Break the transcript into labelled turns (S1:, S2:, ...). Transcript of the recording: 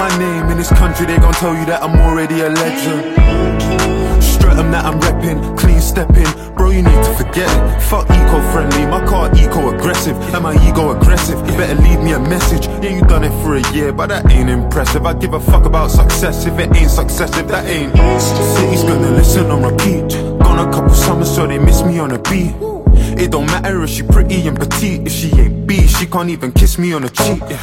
S1: my name in this country, they gon' tell you that I'm already a legend. Strut 'em that I'm reppin', clean stepping. Bro, you need to forget it. Fuck eco-friendly, my car eco-aggressive. And my ego aggressive, you better leave me a message. Yeah, you done it for a year, but that ain't impressive. I give a fuck about success if it ain't successive, that ain't. City's gonna listen on repeat. Gone a couple summers so they miss me on a beat. It don't matter if she pretty and petite. If she ain't B, she can't even kiss me on the cheek.